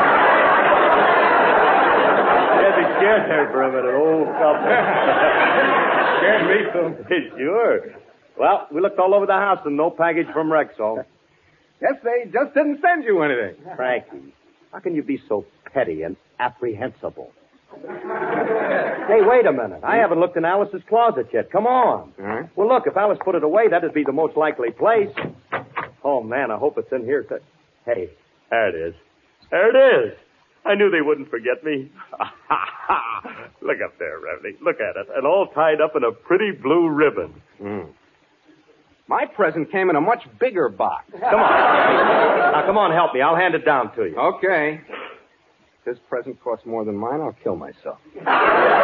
to scared there for a minute, old couple. Scared me too. Sure. Well, we looked all over the house and no package from Rexall. Guess they just didn't send you anything. Frankie, how can you be so petty and apprehensible? Hey, wait a minute. I haven't looked in Alice's closet yet. Come on. Right. Well, look, if Alice put it away, that'd be the most likely place. Oh, man, I hope it's in here. To... Hey, there it is. There it is. I knew they wouldn't forget me. Look up there, Revney. Look at it. And all tied up in a pretty blue ribbon. Mm. My present came in a much bigger box. Come on. Now, come on, help me. I'll hand it down to you. Okay. If this present costs more than mine, I'll kill myself. Here you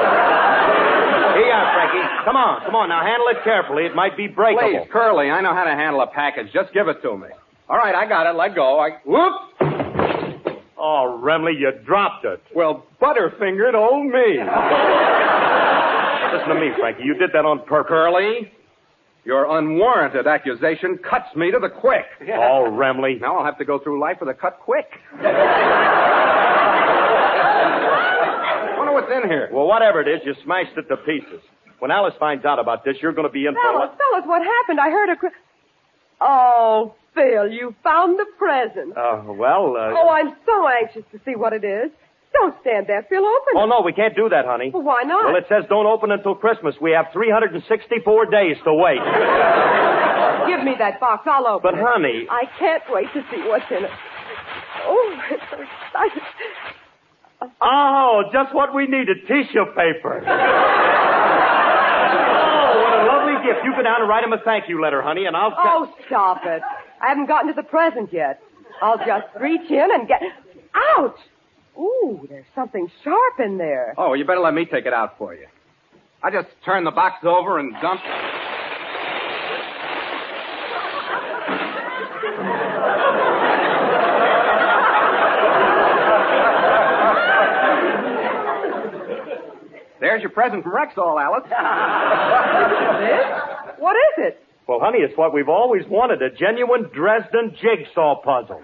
are, Frankie. Come on, come on. Now, handle it carefully. It might be breakable. Please, Curly, I know how to handle a package. Just give it to me. All right, I got it. Let go. I... Whoop! Oh, Remley, you dropped it. Well, Butterfingered old me. Listen to me, Frankie. You did that on purpose. Curly, your unwarranted accusation cuts me to the quick. Oh, Remley. Now I'll have to go through life with a cut quick. I wonder what's in here. Well, whatever it is, you smashed it to pieces. When Alice finds out about this, you're going to be in for Fellas, what? fellas, what happened? I heard a cr- Oh, Phil, you found the present. Uh, well, uh... Oh, I'm so anxious to see what it is. Don't stand there, Phil. Open it. Oh, no, we can't do that, honey. Well, why not? Well, it says don't open until Christmas. We have three hundred sixty-four days to wait. Give me that box. I'll open But, it. honey... I can't wait to see what's in it. Oh, I'm so excited. Oh, just what we needed. Tissue paper. Oh, what a lovely gift. You go down and write him a thank you letter, honey, and I'll... Oh, stop it. I haven't gotten to the present yet. I'll just reach in and get... Ouch! Ooh, there's something sharp in there. Oh, you better let me take it out for you. I just turned the box over and dumped... There's your present from Rexall, Alice. This? What is it? Well, honey, it's what we've always wanted, a genuine Dresden jigsaw puzzle.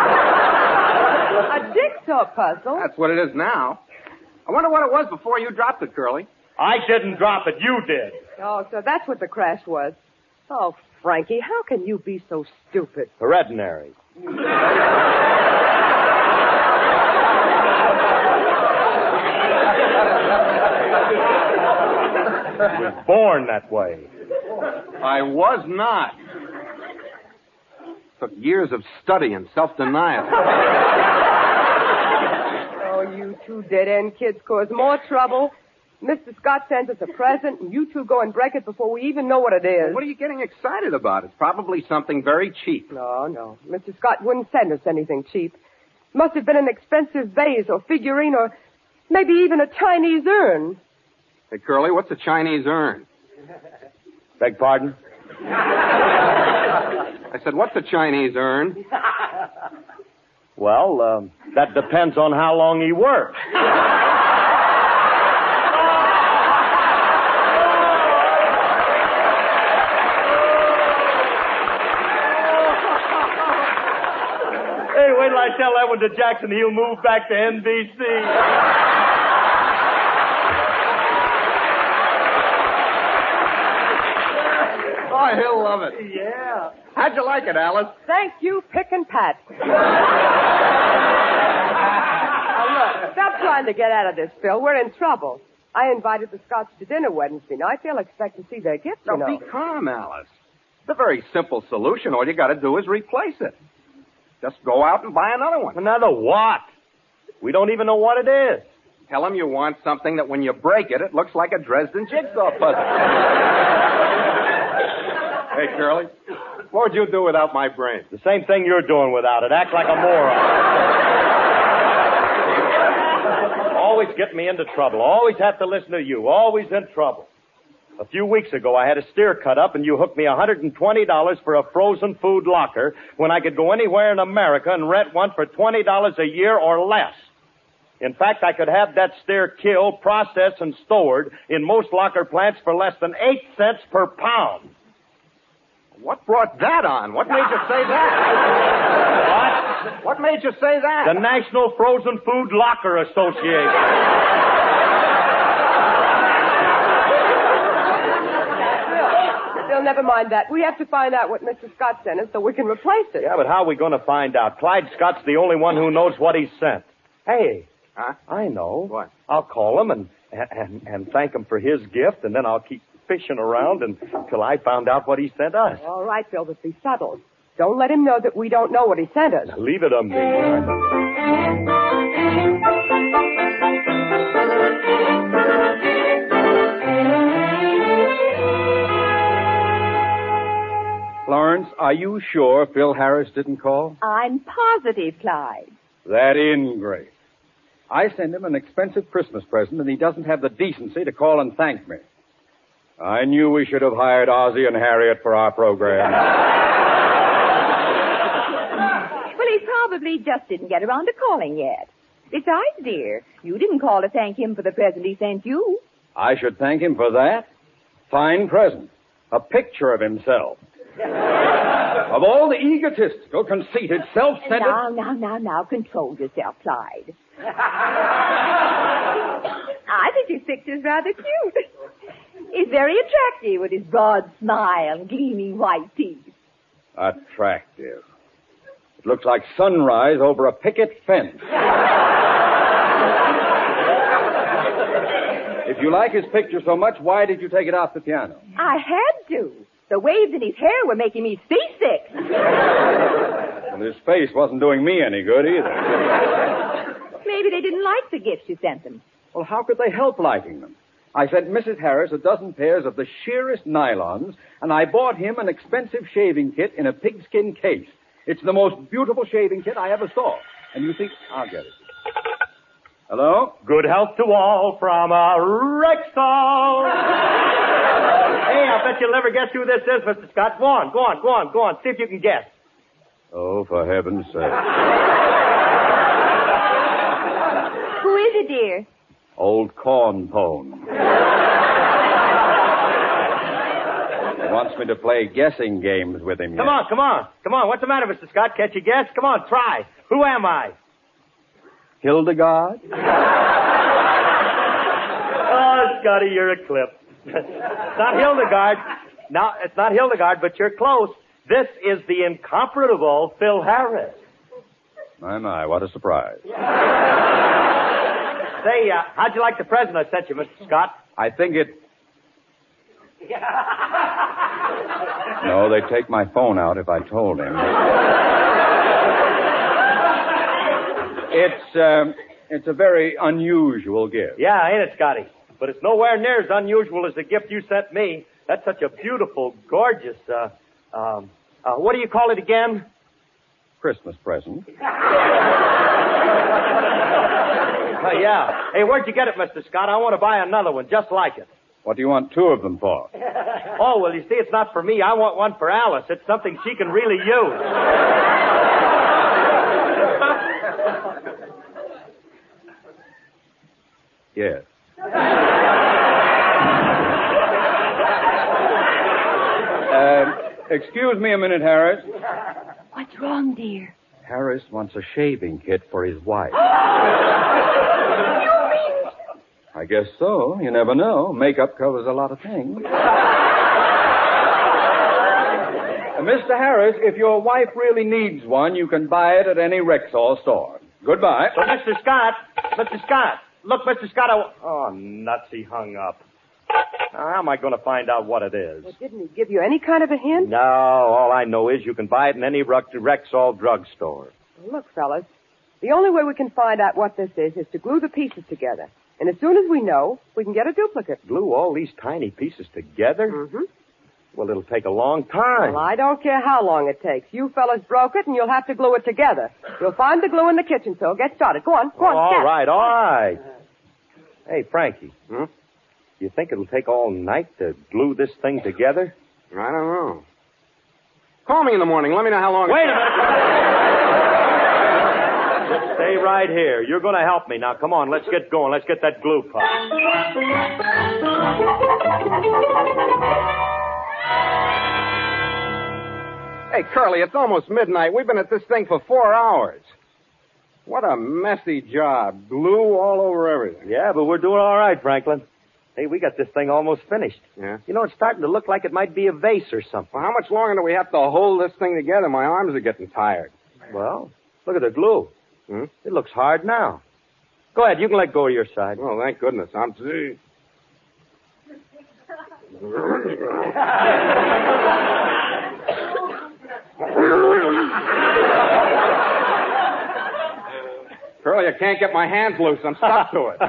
A jigsaw puzzle? That's what it is now. I wonder what it was before you dropped it, Curly. I didn't drop it. You did. Oh, so that's what the crash was. Oh, Frankie, how can you be so stupid? Hereditary. I was born that way. I was not. Took years of study and self-denial. Oh, you two dead-end kids cause more trouble. Mister Scott sends us a present, and you two go and break it before we even know what it is. Well, what are you getting excited about? It's probably something very cheap. No, no. Mister Scott wouldn't send us anything cheap. Must have been an expensive vase or figurine or maybe even a Chinese urn. Hey, Curly, what's a Chinese urn? Beg pardon? I said, what's a Chinese urn? Well, um, that depends on how long he works. Hey, wait till I tell that one to Jackson. He'll move back to N B C. Oh, he'll love it. Yeah. How'd you like it, Alice? Thank you, Pick and Pat. Now, look, stop trying to get out of this, Phil. We're in trouble. I invited the Scotts to dinner Wednesday night. They'll expect to see their gift, you Now, know. be calm, Alice. It's a very simple solution. All you got to do is replace it. Just go out and buy another one. Another what? We don't even know what it is. Tell them you want something that when you break it, it looks like a Dresden jigsaw puzzle. Hey, Curly, what would you do without my brain? The same thing you're doing without it. Act like a moron. Always get me into trouble. Always have to listen to you. Always in trouble. A few weeks ago, I had a steer cut up, and you hooked me one hundred twenty dollars for a frozen food locker when I could go anywhere in America and rent one for twenty dollars a year or less. In fact, I could have that steer killed, processed, and stored in most locker plants for less than eight cents per pound. What brought that on? What made you say that? What? What made you say that? The National Frozen Food Locker Association. Phil, never mind that. We have to find out what Mister Scott sent us so we can replace it. Yeah, but how are we going to find out? Clyde Scott's the only one who knows what he sent. Hey, huh? I know. What? I'll call him and, and, and thank him for his gift, and then I'll keep fishing around until I found out what he sent us. All right, Phil, but be subtle. Don't let him know that we don't know what he sent us. Leave it on me. Florence, are you sure Phil Harris didn't call? I'm positive, Clyde. That ingrate. I sent him an expensive Christmas present, and he doesn't have the decency to call and thank me. I knew we should have hired Ozzie and Harriet for our program. Well, he probably just didn't get around to calling yet. Besides, dear, you didn't call to thank him for the present he sent you. I should thank him for that? Fine present. A picture of himself. Of all the egotistical, conceited, self-centered... Now, now, now, now, control yourself, Clyde. I think his picture's rather cute. He's very attractive with his broad smile and gleaming white teeth. Attractive. It looks like sunrise over a picket fence. If you like his picture so much, why did you take it off the piano? I had to. The waves in his hair were making me seasick. And his face wasn't doing me any good either. Maybe they didn't like the gifts you sent them. Well, how could they help liking them? I sent Missus Harris a dozen pairs of the sheerest nylons, and I bought him an expensive shaving kit in a pigskin case. It's the most beautiful shaving kit I ever saw. And you think... I'll get it. Hello? Good health to all from uh, Rexall. Hey, I bet you'll never guess who this is, Mister Scott. Go on, go on, go on, go on. See if you can guess. Oh, for heaven's sake. Who is it, dear? Old corn pone. He wants me to play guessing games with him. Come yet. on, come on. Come on. What's the matter, Mister Scott? Can't you guess? Come on, try. Who am I? Hildegard? Oh, Scotty, you're a clip. It's not Hildegard. No, it's not Hildegard, but you're close. This is the incomparable Phil Harris. My, my, what a surprise. Say, uh, how'd you like the present I sent you, Mister Scott? I think it... No, they'd take my phone out if I told him. It's, um, it's a very unusual gift. Yeah, ain't it, Scotty? but it's nowhere near as unusual as the gift you sent me. That's such a beautiful, gorgeous, uh, um, uh, what do you call it again? Christmas present. Uh, yeah. Hey, where'd you get it, Mister Scott? I want to buy another one just like it. What do you want two of them for? Oh, well, you see, it's not for me. I want one for Alice. It's something she can really use. Yes. uh, excuse me a minute, Harris. What's wrong, dear? Harris wants a shaving kit for his wife. You mean... I guess so. You never know. Makeup covers a lot of things. uh, Mister Harris, if your wife really needs one, you can buy it at any Rexall store. Goodbye. So, Mister Scott, Mister Scott, look, Mister Scott, I... Oh, nuts, he hung up. Now, how am I going to find out what it is? Well, didn't he give you any kind of a hint? No, all I know is you can buy it in any Rexall drugstore. Well, look, fellas, the only way we can find out what this is is to glue the pieces together. And as soon as we know, we can get a duplicate. Glue all these tiny pieces together? Mm-hmm. Well, it'll take a long time. Well, I don't care how long it takes. You fellas broke it, and you'll have to glue it together. You'll find the glue in the kitchen, so get started. Go on, go on. Oh, all step. right, all right. Hey, Frankie. Hmm? You think it'll take all night to glue this thing together? I don't know. Call me in the morning. Let me know how long Wait it a minute. Just stay right here. You're going to help me. Now, come on, let's get going. Let's get that glue pot. Hey, Curly, it's almost midnight. We've been at this thing for four hours. What a messy job. Glue all over everything. Yeah, but we're doing all right, Franklin. Hey, we got this thing almost finished. Yeah? You know, it's starting to look like it might be a vase or something. Well, how much longer do we have to hold this thing together? My arms are getting tired. Well, look at the glue. Hmm? It looks hard now. Go ahead, you can let go of your side. Oh, thank goodness. I'm... Curly, I can't get my hands loose. I'm stuck to it.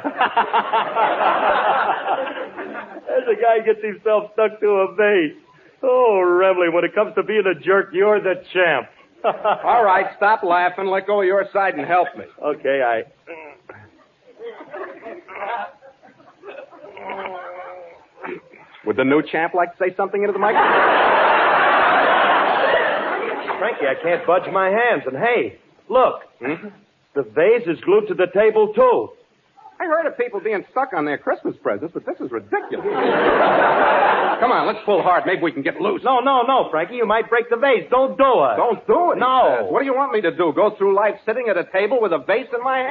There's a guy gets himself stuck to a vase. Oh, Remley, when it comes to being a jerk, you're the champ. All right, stop laughing. Let go of your side and help me. Okay, I... Would the new champ like to say something into the microphone? Frankie, I can't budge my hands. And hey, look. Hmm? The vase is glued to the table, too. I heard of people being stuck on their Christmas presents, but this is ridiculous. Come on, let's pull hard. Maybe we can get loose. No, no, no, Frankie. You might break the vase. Don't do it. Don't do it. No. What do you want me to do? Go through life sitting at a table with a vase in my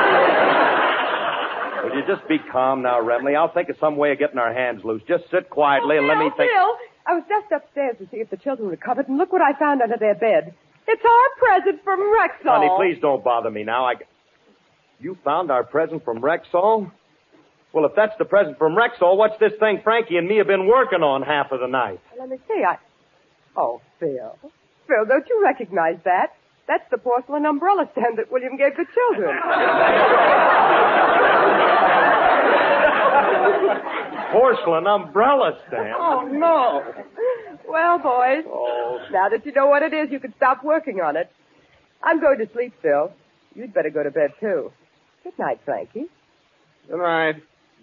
hand? Will you just be calm now, Remley? I'll think of some way of getting our hands loose. Just sit quietly oh, and let Bill, me think. Bill, I was just upstairs to see if the children recovered, and look what I found under their bed. It's our present from Rexall. Honey, please don't bother me now. I... You found our present from Rexall? Well, if that's the present from Rexall, what's this thing Frankie and me have been working on half of the night? Let me see. I... Oh, Phil. Phil, don't you recognize that? That's the porcelain umbrella stand that William gave the children. Porcelain umbrella stand? Oh, no. Well, boys, oh. now that you know what it is, you can stop working on it. I'm going to sleep, Phil. You'd better go to bed, too. Good night, Frankie. Good night.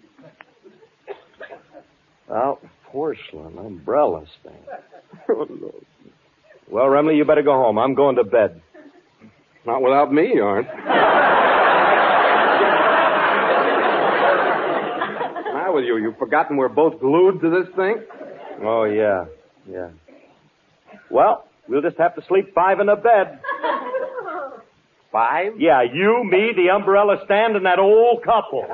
Well, porcelain umbrella stand. Well, Remley, you better go home. I'm going to bed. Not without me, you aren't. Now with you, you've forgotten we're both glued to this thing? Oh, yeah, yeah. Well, we'll just have to sleep five in a bed. Five? Yeah, you, me, the umbrella stand, and that old couple.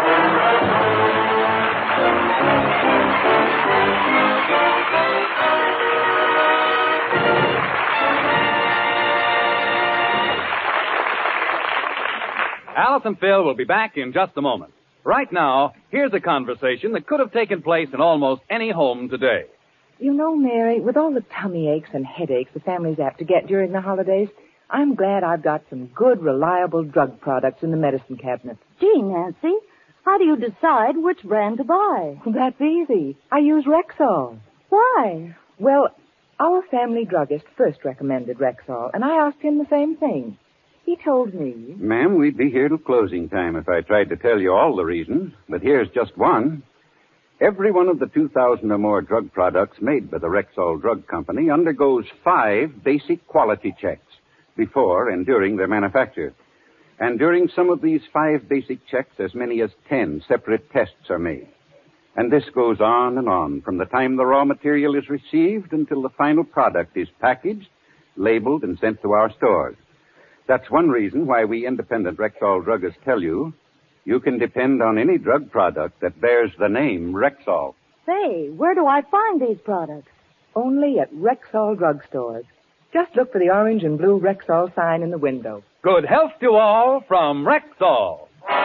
Alice and Phil will be back in just a moment. Right now, here's a conversation that could have taken place in almost any home today. You know, Mary, with all the tummy aches and headaches the family's apt to get during the holidays, I'm glad I've got some good, reliable drug products in the medicine cabinet. Gee, Nancy, How do you decide which brand to buy? That's easy. I use Rexall. Why? Well, our family druggist first recommended Rexall, and I asked him the same thing. He told me... Ma'am, we'd be here till closing time if I tried to tell you all the reasons, but here's just one. Every one of the two thousand or more drug products made by the Rexall Drug Company undergoes five basic quality checks before and during their manufacture. And during some of these five basic checks, as many as ten separate tests are made. And this goes on and on from the time the raw material is received until the final product is packaged, labeled, and sent to our stores. That's one reason why we independent Rexall druggists tell you you can depend on any drug product that bears the name Rexall. Say, where do I find these products? Only at Rexall drugstores. Just look for the orange and blue Rexall sign in the window. Good health to all from Rexall.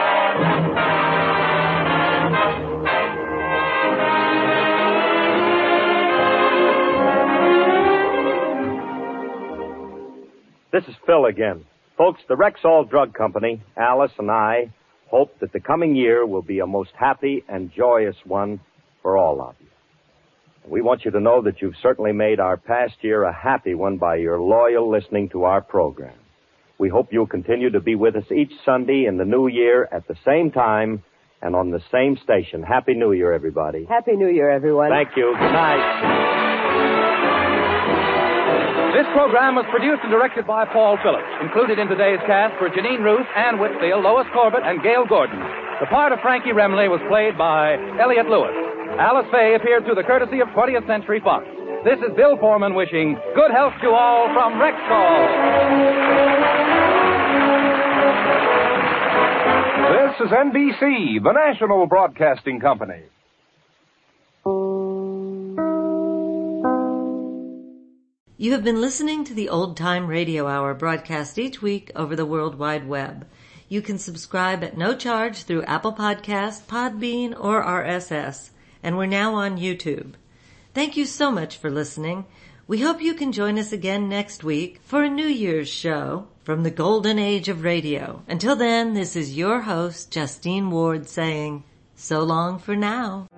This is Phil again. Folks, the Rexall Drug Company, Alice and I, hope that the coming year will be a most happy and joyous one for all of you. We want you to know that you've certainly made our past year a happy one by your loyal listening to our program. We hope you'll continue to be with us each Sunday in the new year at the same time and on the same station. Happy New Year, everybody. Happy New Year, everyone. Thank you. Good night. This program was produced and directed by Paul Phillips. Included in today's cast were Janine Roos, Ann Whitfield, Lois Corbett, and Gail Gordon. The part of Frankie Remley was played by Elliot Lewis. Alice Faye appeared through the courtesy of twentieth Century Fox. This is Bill Foreman wishing good health to all from Rexall. This is N B C, the national broadcasting company. You have been listening to the Old Time Radio Hour broadcast each week over the World Wide Web. You can subscribe at no charge through Apple Podcasts, Podbean, or R S S. And we're now on YouTube. Thank you so much for listening. We hope you can join us again next week for a New Year's show from the golden age of radio. Until then, this is your host, Justine Ward, saying so long for now.